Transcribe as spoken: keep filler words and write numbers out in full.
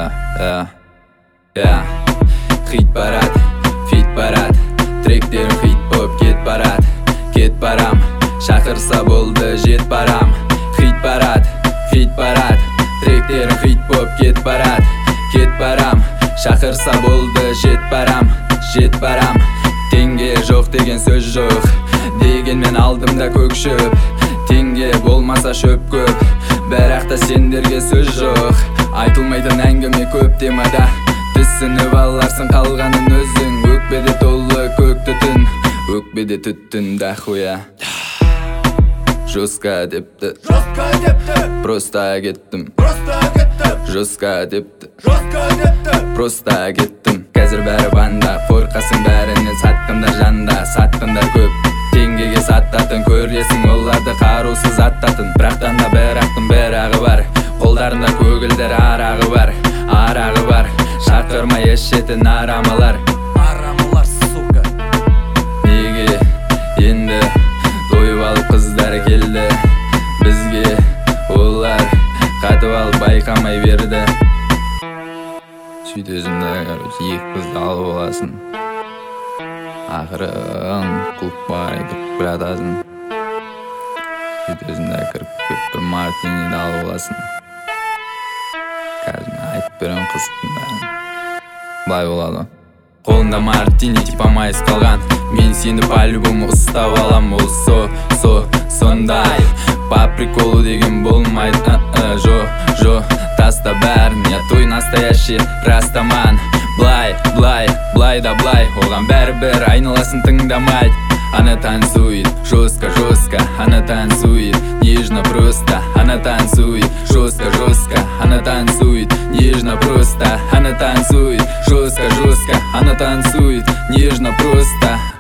Yeah, yeah, yeah. Hit barat, fit barat, treklerim hit bo'p ket barat, ket baram, chaqirsa bo'ldi jet baram. Hit barat, fit barat, treklerim hit bo'p ket barat, ket baram, chaqirsa bo'ldi jet baram, jet baram. Tengi yo'q degan so'z yo'q, degan men aldimda ko'kshib. Tengi bo'lmasa shöp ko'p, biroqda senderga so'z yo'q. Aytilmaydi nangimi ko'p temada, tizsinib alarsın qalganin o'zing. O'kbedi to'lli ko'k tutun, o'kbedi tutunda xuya. Жестко debdi, Жестко debdi, просто ketdim, Просто ketdim, Жестко debdi, Жестко debdi, просто ketdim. Қазір бәрі банда, қорқасың бәріне, сатқындар жанда, сатқындар көп. Теңгеге саттатын, көресің оларды қарусыз аттатын. Бірақтан да бірақтың бірағы бар, қолдарында көгілдер арағы бар, арағы бар. Шақырма ешетін арамалар, арамалар, сука. неге енді тойып алып қыздар келді бізге, олар қатып алып байқамай берді. Сөйт өзімді, короче, екі қызды алып аласың, ақырын клубқа айтып біратасың. Сөйт өзімді кіріп көп бір мартиниді алып аласың. Қазір мен айтып берем қызықтың бәрін. Былай болады. Қолында мартини типа майыс қалған, мен сені по-любому ұстап алам. Ол со, со, сондай по приколу деген болмайды. Жо, жо, таста бәрін, я той настоящий растаман. Блай, блай, блай да блай, оған бәрі-бір айналасын тыңдамайды. Она танцует жестко, жестко, она танцует нежно, просто. Она танцует жестко, жестко, она танцует нежно, просто. Она танцует жестко, жестко, она танцует нежно, просто.